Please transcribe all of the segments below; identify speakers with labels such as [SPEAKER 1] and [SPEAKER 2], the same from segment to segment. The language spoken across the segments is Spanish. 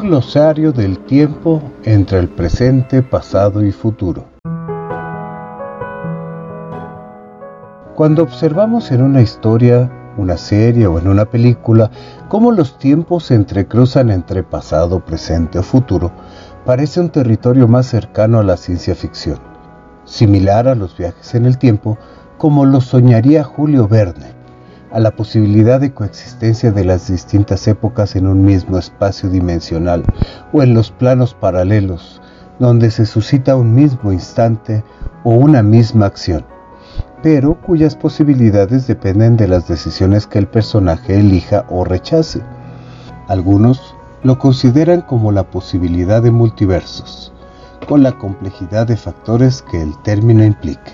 [SPEAKER 1] glosario del tiempo entre el presente, pasado y futuro. Cuando observamos en una historia, una serie o en una película cómo los tiempos se entrecruzan entre pasado, presente o futuro, parece un territorio más cercano a la ciencia ficción, similar a los viajes en el tiempo como lo soñaría Julio Verne, a la posibilidad de coexistencia de las distintas épocas en un mismo espacio dimensional o en los planos paralelos, donde se suscita un mismo instante o una misma acción, pero cuyas posibilidades dependen de las decisiones que el personaje elija o rechace. Algunos lo consideran como la posibilidad de multiversos, con la complejidad de factores que el término implique.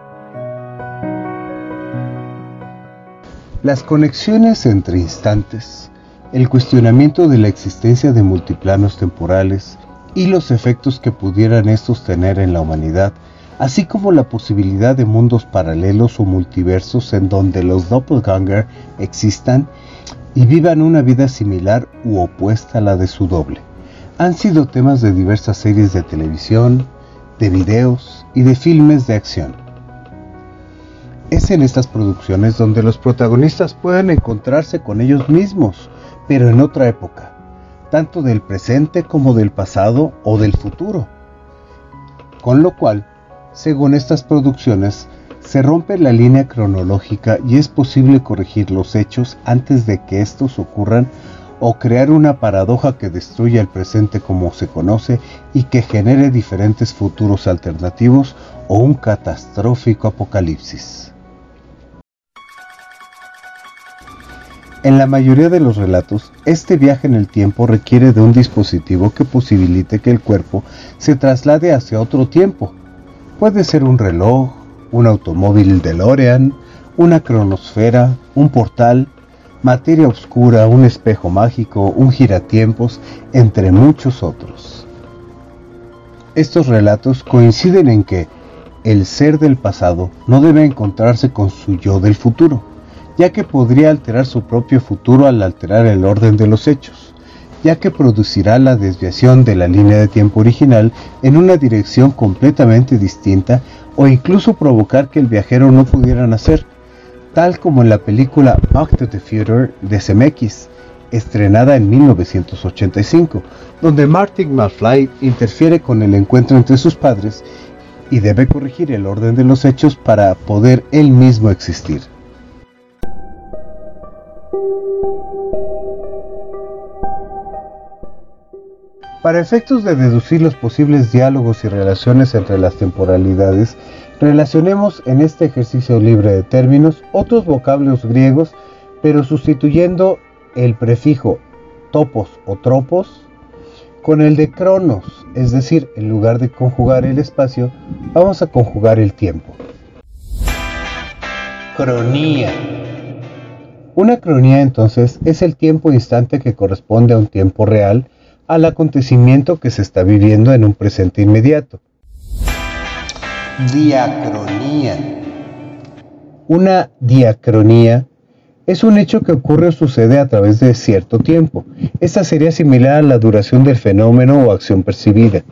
[SPEAKER 1] Las conexiones entre instantes, el cuestionamiento de la existencia de multiplanos temporales y los efectos que pudieran estos tener en la humanidad, así como la posibilidad de mundos paralelos o multiversos en donde los doppelganger existan y vivan una vida similar u opuesta a la de su doble, han sido temas de diversas series de televisión, de videos y de filmes de acción. Es en estas producciones donde los protagonistas pueden encontrarse con ellos mismos, pero en otra época, tanto del presente como del pasado o del futuro. Con lo cual, según estas producciones, se rompe la línea cronológica y es posible corregir los hechos antes de que estos ocurran o crear una paradoja que destruya el presente como se conoce y que genere diferentes futuros alternativos o un catastrófico apocalipsis. En la mayoría de los relatos, este viaje en el tiempo requiere de un dispositivo que posibilite que el cuerpo se traslade hacia otro tiempo. Puede ser un reloj, un automóvil DeLorean, una cronosfera, un portal, materia oscura, un espejo mágico, un giratiempos, entre muchos otros. Estos relatos coinciden en que el ser del pasado no debe encontrarse con su yo del futuro, ya que podría alterar su propio futuro al alterar el orden de los hechos, ya que producirá la desviación de la línea de tiempo original en una dirección completamente distinta o incluso provocar que el viajero no pudiera nacer, tal como en la película Back to the Future de Zemeckis, estrenada en 1985, donde Marty McFly interfiere con el encuentro entre sus padres y debe corregir el orden de los hechos para poder él mismo existir. Para efectos de deducir los posibles diálogos y relaciones entre las temporalidades, relacionemos en este ejercicio libre de términos otros vocablos griegos, pero sustituyendo el prefijo topos o tropos con el de cronos, es decir, en lugar de conjugar el espacio, vamos a conjugar el tiempo. Cronía. Una cronía entonces es el tiempo instante que corresponde a un tiempo real, al acontecimiento que se está viviendo en un presente inmediato. Diacronía. Una diacronía es un hecho que ocurre o sucede a través de cierto tiempo. Esta sería similar a la duración del fenómeno o acción percibida.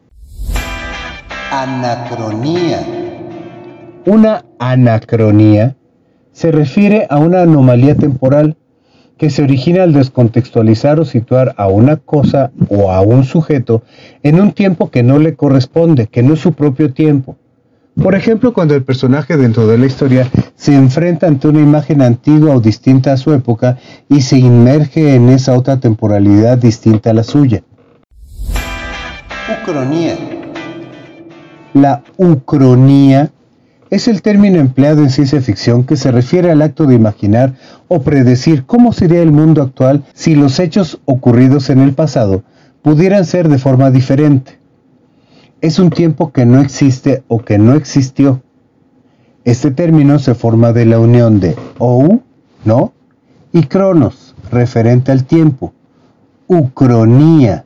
[SPEAKER 1] Anacronía. Una anacronía se refiere a una anomalía temporal que se origina al descontextualizar o situar a una cosa o a un sujeto en un tiempo que no le corresponde, que no es su propio tiempo. Por ejemplo, cuando el personaje dentro de la historia se enfrenta ante una imagen antigua o distinta a su época y se inmerge en esa otra temporalidad distinta a la suya. Ucronía. La ucronía es el término empleado en ciencia ficción que se refiere al acto de imaginar o predecir cómo sería el mundo actual si los hechos ocurridos en el pasado pudieran ser de forma diferente. Es un tiempo que no existe o que no existió. Este término se forma de la unión de ou, no, y cronos, referente al tiempo. Ucronía.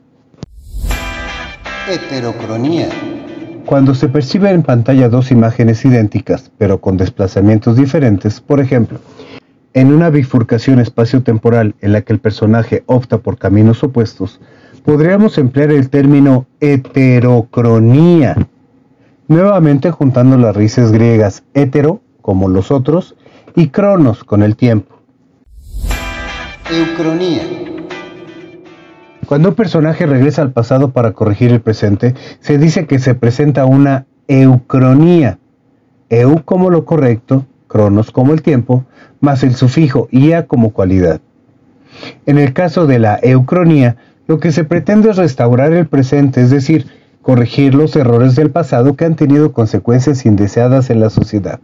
[SPEAKER 1] Heterocronía. Cuando se percibe en pantalla dos imágenes idénticas, pero con desplazamientos diferentes, por ejemplo, en una bifurcación espacio-temporal en la que el personaje opta por caminos opuestos, podríamos emplear el término heterocronía, nuevamente juntando las raíces griegas hetero, como los otros, y cronos, con el tiempo.
[SPEAKER 2] Eucronía.
[SPEAKER 1] Cuando un personaje regresa al pasado para corregir el presente, se dice que se presenta una eucronía. Eu como lo correcto, cronos como el tiempo, más el sufijo ia como cualidad. En el caso de la eucronía, lo que se pretende es restaurar el presente, es decir, corregir los errores del pasado que han tenido consecuencias indeseadas en la sociedad.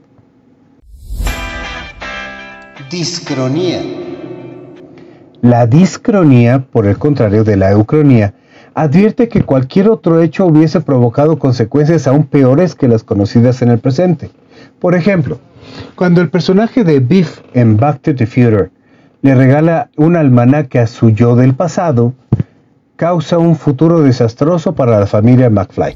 [SPEAKER 2] Discronía.
[SPEAKER 1] La discronía, por el contrario de la eucronía, advierte que cualquier otro hecho hubiese provocado consecuencias aún peores que las conocidas en el presente. Por ejemplo, cuando el personaje de Biff en Back to the Future le regala un almanaque a su yo del pasado, causa un futuro desastroso para la familia McFly.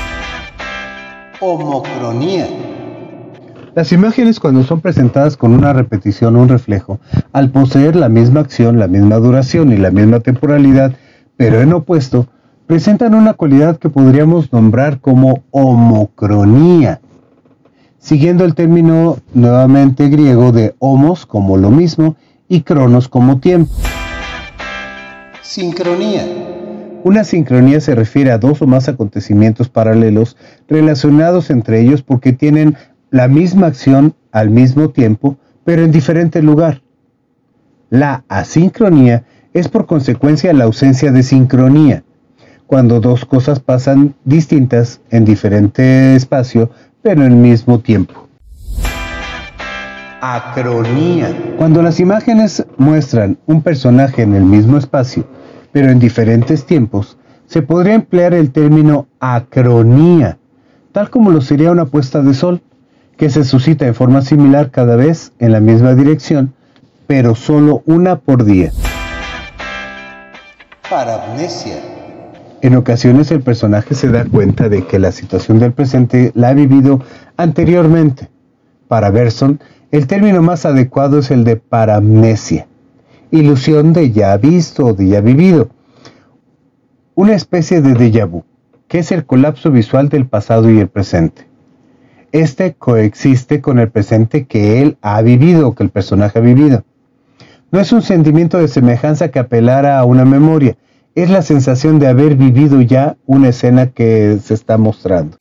[SPEAKER 2] Homocronía.
[SPEAKER 1] Las imágenes, cuando son presentadas con una repetición o un reflejo, al poseer la misma acción, la misma duración y la misma temporalidad, pero en opuesto, presentan una cualidad que podríamos nombrar como homocronía, siguiendo el término nuevamente griego de homos como lo mismo y cronos como tiempo.
[SPEAKER 2] Sincronía.
[SPEAKER 1] Una sincronía se refiere a dos o más acontecimientos paralelos relacionados entre ellos porque tienen la misma acción al mismo tiempo, pero en diferente lugar. La asincronía es por consecuencia la ausencia de sincronía, cuando dos cosas pasan distintas en diferente espacio, pero en el mismo tiempo.
[SPEAKER 2] Acronía.
[SPEAKER 1] Cuando las imágenes muestran un personaje en el mismo espacio, pero en diferentes tiempos, se podría emplear el término acronía, tal como lo sería una puesta de sol, que se suscita de forma similar cada vez en la misma dirección, pero solo una por día.
[SPEAKER 2] Paramnesia.
[SPEAKER 1] En ocasiones el personaje se da cuenta de que la situación del presente la ha vivido anteriormente. Para Bergson, el término más adecuado es el de paramnesia, ilusión de ya visto o de ya vivido, una especie de déjà vu, que es el colapso visual del pasado y el presente. Este coexiste con el presente que él ha vivido o que el personaje ha vivido. No es un sentimiento de semejanza que apelara a una memoria, es la sensación de haber vivido ya una escena que se está mostrando.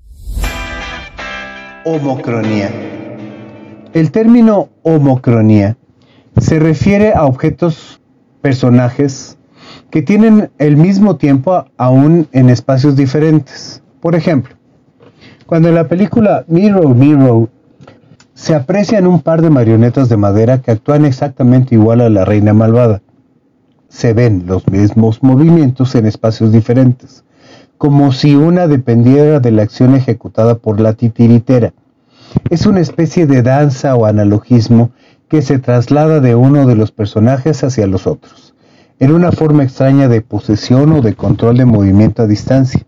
[SPEAKER 2] Homocronía.
[SPEAKER 1] El término homocronía se refiere a objetos, personajes, que tienen el mismo tiempo aún en espacios diferentes. Por ejemplo, cuando en la película Mirror, Mirror se aprecian un par de marionetas de madera que actúan exactamente igual a la reina malvada, se ven los mismos movimientos en espacios diferentes, como si una dependiera de la acción ejecutada por la titiritera. Es una especie de danza o analogismo que se traslada de uno de los personajes hacia los otros, en una forma extraña de posesión o de control de movimiento a distancia.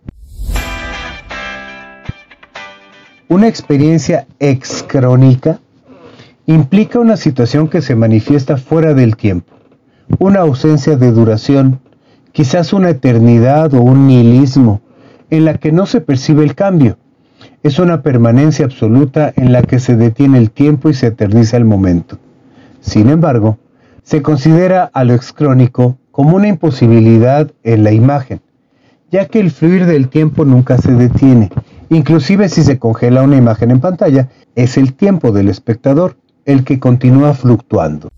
[SPEAKER 1] Una experiencia excrónica implica una situación que se manifiesta fuera del tiempo, una ausencia de duración, quizás una eternidad o un nihilismo, en la que no se percibe el cambio. Es una permanencia absoluta en la que se detiene el tiempo y se eterniza el momento. Sin embargo, se considera a lo excrónico como una imposibilidad en la imagen, ya que el fluir del tiempo nunca se detiene. Inclusive si se congela una imagen en pantalla, es el tiempo del espectador el que continúa fluctuando.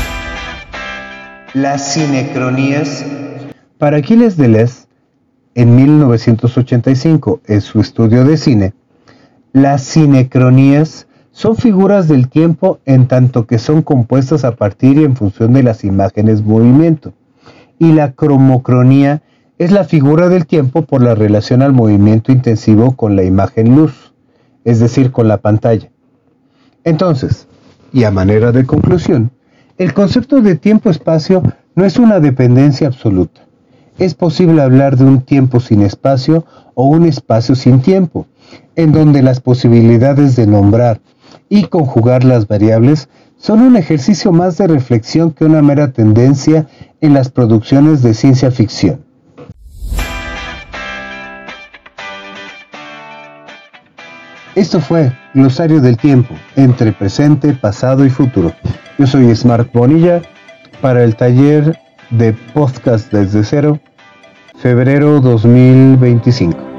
[SPEAKER 2] Las cinecronías.
[SPEAKER 1] Para Gilles Deleuze, en 1985, en su estudio de cine, las cinecronías son figuras del tiempo en tanto que son compuestas a partir y en función de las imágenes movimiento, y la cromocronía es la figura del tiempo por la relación al movimiento intensivo con la imagen luz, es decir, con la pantalla. Entonces, y a manera de conclusión, el concepto de tiempo-espacio no es una dependencia absoluta. Es posible hablar de un tiempo sin espacio o un espacio sin tiempo, en donde las posibilidades de nombrar y conjugar las variables son un ejercicio más de reflexión que una mera tendencia en las producciones de ciencia ficción. Esto fue Glosario del Tiempo, entre presente, pasado y futuro. Yo soy Smart Bonilla para el taller de podcast desde cero, febrero 2025.